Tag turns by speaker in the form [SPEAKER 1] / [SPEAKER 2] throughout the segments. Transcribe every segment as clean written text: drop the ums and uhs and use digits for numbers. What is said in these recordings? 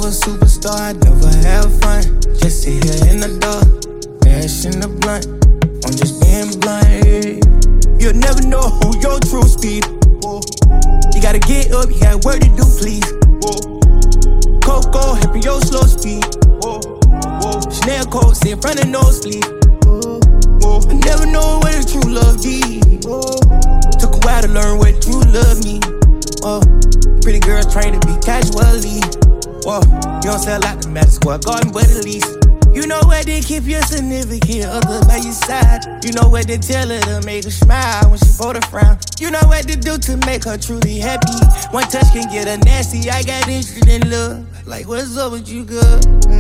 [SPEAKER 1] a superstar, I never have fun. Just sit here in the dark, ash in the blunt. I'm just being blunt. You'll never know who your true speed. Whoa. You gotta get up, you got work to do, please. Whoa. Coco, helping your slow speed. Whoa. Whoa. Chanel coat, sit in front of nosebleed. Whoa. Whoa. I never know where the true love be. Whoa. Took a while to learn what true love mean. Whoa. Pretty girls trained to be casually. Whoa. You don't sell out the Madison Square Garden, but at least you know where to keep your significant other by your side. You know what to tell her to make her smile when she bold a frown. You know what to do to make her truly happy. One touch can get her nasty. I got interested in love. Like, what's up with you, girl?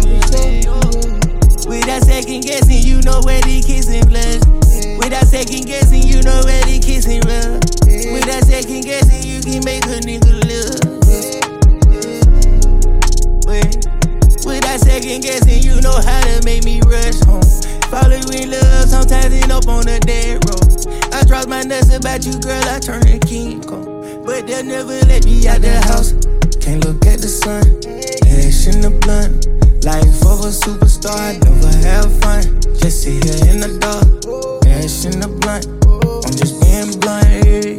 [SPEAKER 1] Without second guessing, you know where to kiss and blush. Without second guessing, you know where to kiss and rub. Without second guessing, you can make a nigga love. Without second guessing, you know how to make me rush home. Falling in love, sometimes end up on the dead road. I dropped my nuts about you, girl, I turn a King Kong. But they'll never let me out the house. Can't look at the sun, ash in the blunt. Life of a superstar, I never have fun. Just sit here in the dark, ash in the blunt. I'm just being blunt.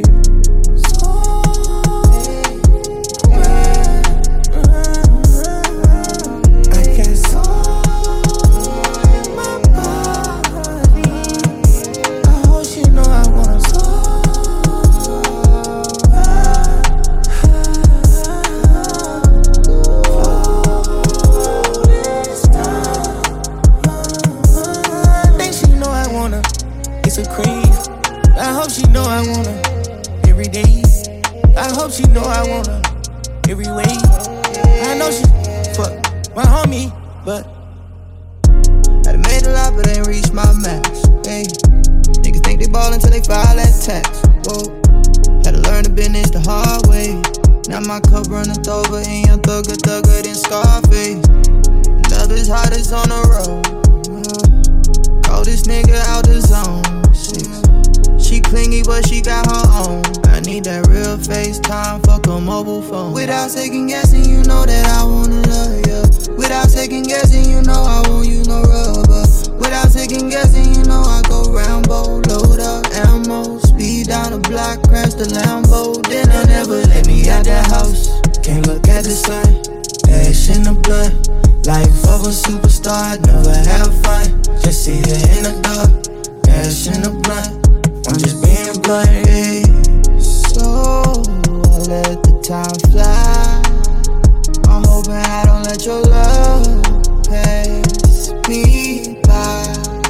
[SPEAKER 1] She know I want her every way. I know she fuck my homie, but
[SPEAKER 2] I done made a lot, but ain't reached my max. Hey, niggas think they ball until they file that tax. Whoa, had to learn the business the hard way. Now my cup runneth over, and young thugger than Scarface. Love is hottest on the road. Call this nigga out the zone. She clingy, but she got her own. I need that real FaceTime, fuck a mobile phone. Without second guessing, you know that I wanna love ya. Without second guessing, you know I won't use no rubber. Without second guessing, you know I go Rambo. Load up ammo, speed down the block, crash the Lambo. Then they'll never let me out the house.
[SPEAKER 1] Can't look at the sun, ash in the blood. Life of a superstar, I never have fun. Just sit here in the dark, ash in the blood. I'm just being blunt.
[SPEAKER 2] So I let the time fly. I'm hoping I don't let your love pass me by.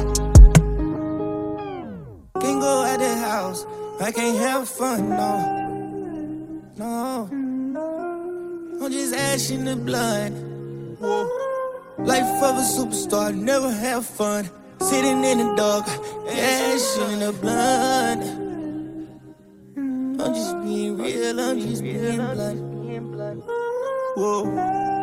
[SPEAKER 1] Can't go at the house, I can't have fun, no. I'm just ash in the blood. Whoa. Life of a superstar, never have fun. Sitting in the dark, ash in the blood. I'm just being real, I'm just being blunt. Whoa.